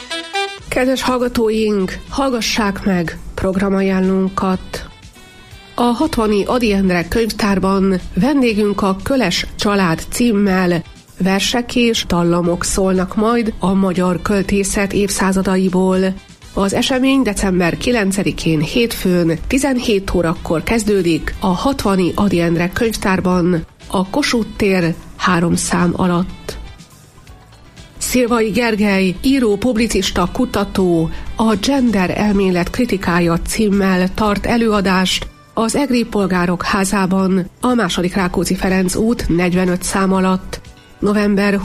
Kedves hallgatóink, hallgassák meg programajánlónkat! A 60. Ady Endre könyvtárban vendégünk a Köles család címmel versek és dallamok szólnak majd a magyar költészet évszázadaiból. Az esemény december 9-én hétfőn 17 órakor kezdődik a 60. Ady Endre könyvtárban, a Kossuth tér 3 szám alatt. Szilvai Gergely, író, publicista, kutató, a Gender elmélet kritikája címmel tart előadást az Egri Polgárok Házában, a II. Rákóczi Ferenc út 45 szám alatt, november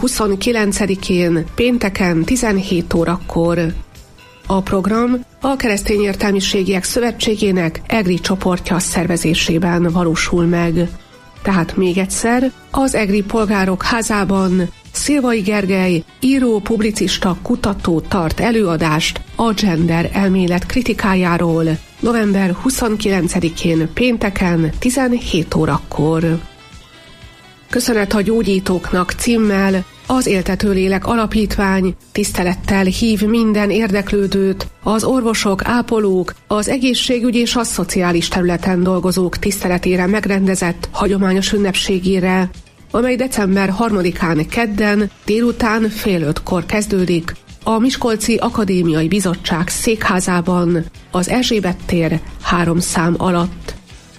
29-én, pénteken 17 órakor. A program a Keresztény Értelmiségiek Szövetségének Egri csoportja szervezésében valósul meg. Tehát még egyszer, az Egri Polgárok Házában Szilvai Gergely, író, publicista, kutató tart előadást a gender elmélet kritikájáról november 29-én pénteken 17 órakor. Köszönet a gyógyítóknak címmel az Éltető Lélek Alapítvány tisztelettel hív minden érdeklődőt, az orvosok, ápolók, az egészségügy és a szociális területen dolgozók tiszteletére megrendezett hagyományos ünnepségére, amely december 3-án kedden délután fél 5-kor kezdődik a Miskolci Akadémiai Bizottság székházában, az Erzsébet tér 3 szám alatt.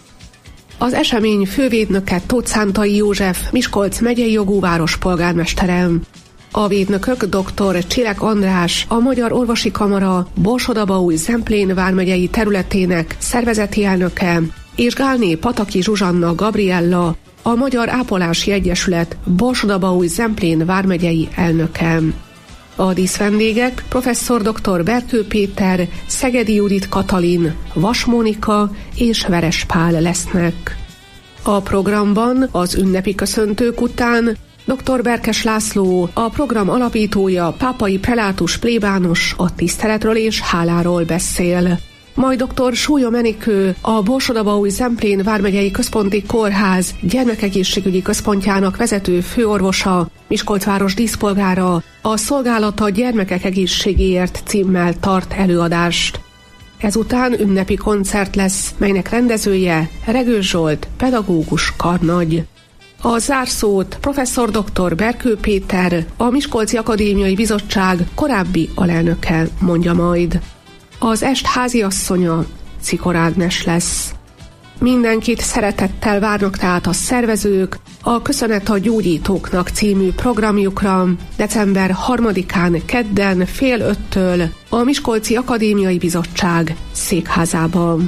Az esemény fővédnöke Tóth Szántai József, Miskolc megyei jogú várospolgármestere. A védnökök dr. Csilek András, a Magyar Orvosi Kamara Borsod-Abaúj-Zemplén vármegyei területének szervezeti elnöke, és Gálné Pataki Zsuzsanna Gabriella, a Magyar Ápolási Egyesület Borsod-Abaúj-Zemplén vármegyei elnöke. A díszvendégek professzor dr. Berkő Péter, Szegedi Judit Katalin, Vas Mónika és Veres Pál lesznek. A programban az ünnepi köszöntők után dr. Berkes László, a program alapítója, pápai prelátus plébános a tiszteletről és háláról beszél. Majd dr. Súlya Menikő, a Borsod-Abaúj-Zemplén vármegyei központi kórház gyermekegészségügyi központjának vezető főorvosa, Miskolc város díszpolgára a Szolgálata gyermekek egészségéért címmel tart előadást. Ezután ünnepi koncert lesz, melynek rendezője Regős Zsolt, pedagógus karnagy. A zárszót professzor dr. Berkő Péter, a Miskolci Akadémiai Bizottság korábbi alelnöke mondja majd. Az est háziasszonya Cikor Ágnes lesz. Mindenkit szeretettel várnak tehát a szervezők a Köszönet a gyógyítóknak című programjukra december 3-án kedden fél 5-től a Miskolci Akadémiai Bizottság székházában.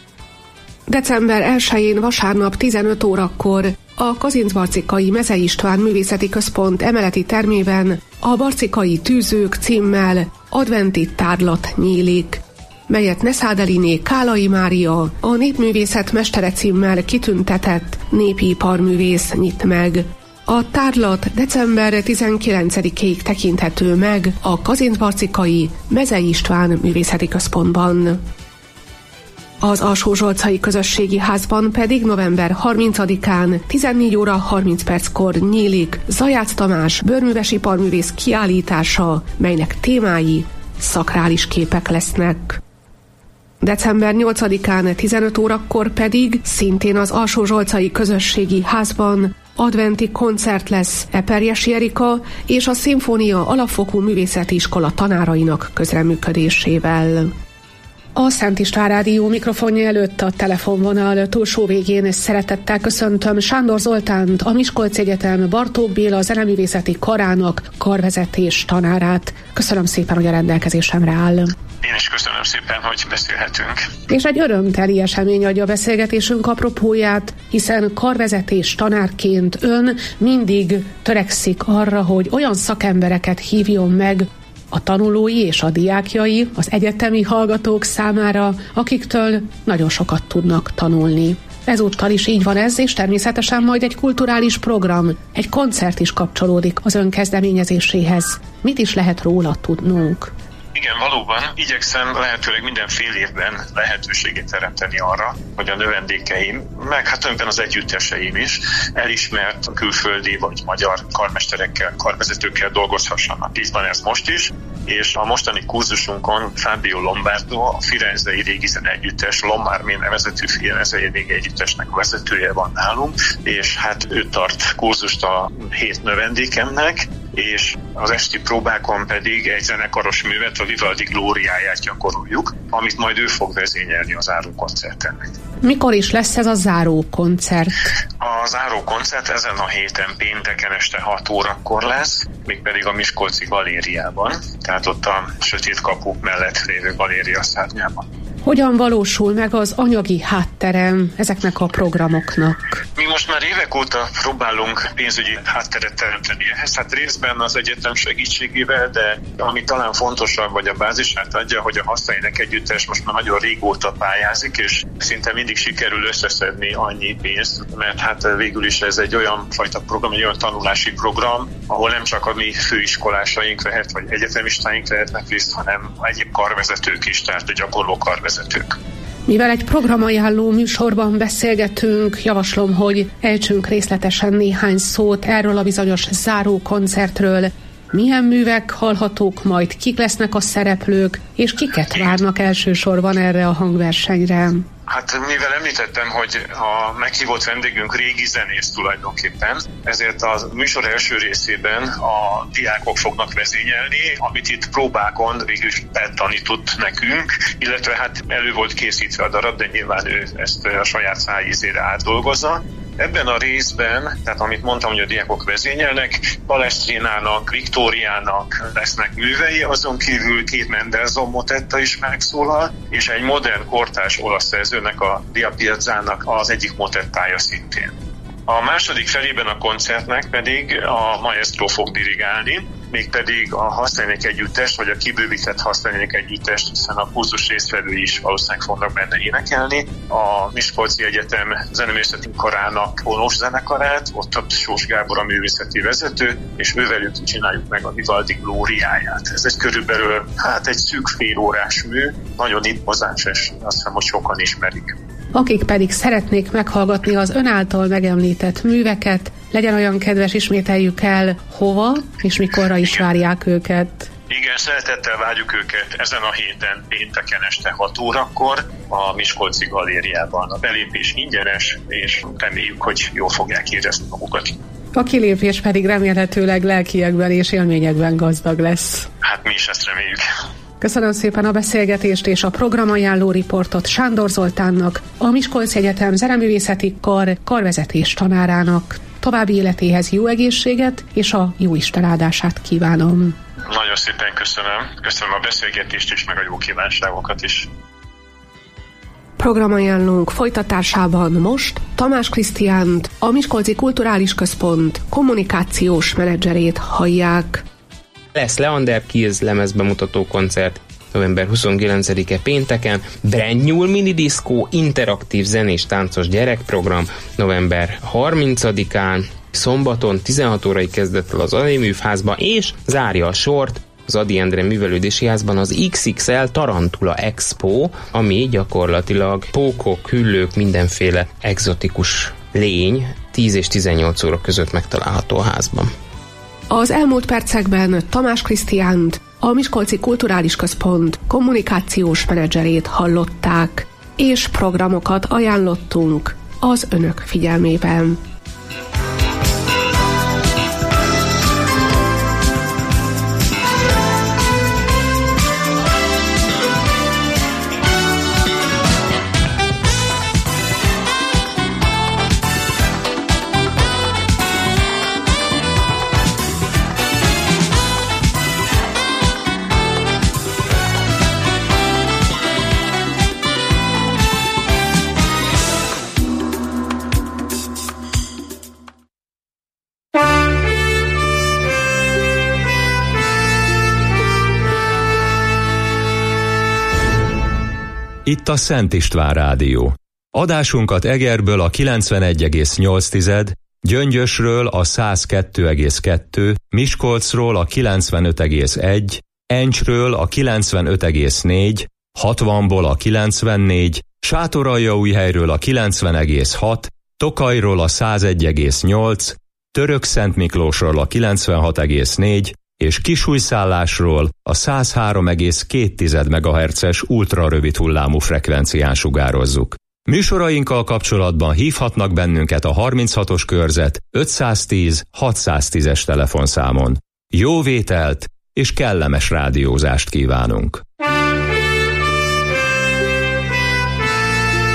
December 1-én vasárnap 15 órakor a Kazincbarcikai Mezei István Művészeti Központ emeleti termében a Barcikai Tűzők címmel adventi tárlat nyílik, melyet Neszádeliné Kálai Mária, a Népművészet mestere címmel kitüntetett népi iparművész nyit meg. A tárlat december 19-ig tekinthető meg a Kazincbarcikai Mezei István Művészeti Központban. Az Alsó-Zsolcai Közösségi Házban pedig november 30-án 14 óra 30 perckor nyílik Zajác Tamás bőrműves iparművész kiállítása, melynek témái szakrális képek lesznek. December 8-án 15 órakor pedig szintén az Alsó-Zsolcai Közösségi Házban adventi koncert lesz Eperjesi Erika és a Szimfónia Alapfokú Művészeti Iskola tanárainak közreműködésével. A Szent István Rádió mikrofonja előtt a telefonvonal túlsó végén szeretettel köszöntöm Sándor Zoltánt, a Miskolci Egyetem Bartók Béla zeneművészeti karának karvezetés tanárát. Köszönöm szépen, hogy a rendelkezésemre áll. Én is köszönöm szépen, hogy beszélhetünk. És egy örömteli esemény adja a beszélgetésünk apropóját, hiszen karvezetés tanárként ön mindig törekszik arra, hogy olyan szakembereket hívjon meg a tanulói és a diákjai, az egyetemi hallgatók számára, akiktől nagyon sokat tudnak tanulni. Ezúttal is így van ez, és természetesen majd egy kulturális program, egy koncert is kapcsolódik az ön kezdeményezéséhez. Mit is lehet róla tudnunk? Igen, valóban igyekszem lehetőleg minden fél évben lehetőséget teremteni arra, hogy a növendékeim, meg hát önben az együtteseim is elismert külföldi vagy magyar karmesterekkel, karvezetőkkel dolgozhassanak. Így van ez most is, és a mostani kurzusunkon Fábio Lombardo, a firenzei régizene együttes, Lombarmé nevezetű firenzei régi együttesnek vezetője van nálunk, és hát ő tart kurzust a 7 növendékemnek, és az esti próbákon pedig egy zenekaros művet, a Vivaldi Glóriáját gyakoroljuk, amit majd ő fog vezényelni a zárókoncerten. Mikor is lesz ez a zárókoncert? A zárókoncert ezen a héten pénteken este 6 órakor lesz, mégpedig a Miskolci galériában, tehát ott a sötét kapuk mellett lévő galéria szárnyában. Hogyan valósul meg az anyagi hátterem ezeknek a programoknak? Mi most már évek óta próbálunk pénzügyi hátteret teremteni ehhez. Hát részben az egyetem segítségével, de ami talán fontosabb, vagy a bázisát adja, hogy a Hasszainek együttes most már nagyon régóta pályázik, és szinte mindig sikerül összeszedni annyi pénzt, mert hát végül is ez egy olyan fajta program, egy olyan tanulási program, ahol nem csak a mi főiskolásaink vehet, vagy egyetemistáink vehetnek részt, hanem egyéb karvezetők is, tehát a gyakorló karvezetők. Mivel egy programajánló műsorban beszélgetünk, javaslom, hogy ejtsünk részletesen néhány szót erről a bizonyos zárókoncertről. Milyen művek hallhatók majd, kik lesznek a szereplők, és kiket várnak elsősorban erre a hangversenyre? Hát mivel említettem, hogy a meghívott vendégünk régi zenész tulajdonképpen, ezért a műsor első részében a diákok fognak vezényelni, amit itt próbákon végülis betanított nekünk, illetve hát elő volt készítve a darab, de nyilván ő ezt a saját szájízére átdolgozza. Ebben a részben, tehát amit mondtam, hogy a diákok vezényelnek, Palestrinának, Viktóriának lesznek művei, azon kívül 2 Mendelssohn motetta is megszólal, és egy modern kortárs olasz szerzőnek, a Dia Piazzának az egyik motettája szintén. A második felében a koncertnek pedig a maestro fog dirigálni, mégpedig a Hasszainek együttest, vagy a kibővített Hasszainek együttest, hiszen a kurzus résztvevői is valószínűleg fognak benne énekelni. A Miskolci Egyetem zeneművészeti karának vonós zenekarát, ott a Sós Gábor a művészeti vezető, és ővelük csináljuk meg a Vivaldi Glóriáját. Ez egy körülbelül egy szűk félórás mű, nagyon impozáns, azt hiszem, hogy sokan ismerik. Akik pedig szeretnék meghallgatni az ön által megemlített műveket, legyen olyan kedves, ismételjük el, hova és mikorra is várják őket. Igen, szeretettel várjuk őket ezen a héten, pénteken este 6 órakor a Miskolci galériában. A belépés ingyenes, és reméljük, hogy jól fogják érezni magukat. A kilépés pedig remélhetőleg lelkiekben és élményekben gazdag lesz. Hát mi is ezt reméljük. Köszönöm szépen a beszélgetést és a programajánló riportot Sándor Zoltánnak, a Miskolci Egyetem zeneművészeti kar karvezetés tanárának. További életéhez jó egészséget és a jó Isten áldását kívánom. Nagyon szépen köszönöm. Köszönöm a beszélgetést is, meg a jó kívánságokat is. Programajánlónk folytatásában most Tamás Krisztiánt, a Miskolci Kulturális Központ kommunikációs menedzserét hallják. Lesz Leander Kills lemezbemutató koncert november 29-e pénteken, Brand New Mini Disco interaktív zenés táncos gyerekprogram november 30-án, szombaton 16 órai kezdettel az Adi Művházba, és zárja a sort az Ady Endre Művelődési Házban az XXL Tarantula Expo, ami gyakorlatilag pókok, hüllők, mindenféle egzotikus lény 10 és 18 óra között megtalálható a házban. Az elmúlt percekben Tamás Krisztiánt, a Miskolci Kulturális Központ kommunikációs menedzserét hallották, és programokat ajánlottunk az önök figyelmében. Itt a Szent István Rádió. Adásunkat Egerből a 91,8, Gyöngyösről a 102,2, Miskolcról a 95,1, Encsről a 95,4, 60-ból a 94, Sátoraljaújhelyről a 90,6, Tokajról a 101,8, Törökszentmiklósról a 96,4, és kisújszállásról a 103,2 MHz-es ultrarövid hullámú frekvencián sugározzuk. Műsorainkkal kapcsolatban hívhatnak bennünket a 36-os körzet 510 610-es telefonszámon. Jó vételt és kellemes rádiózást kívánunk!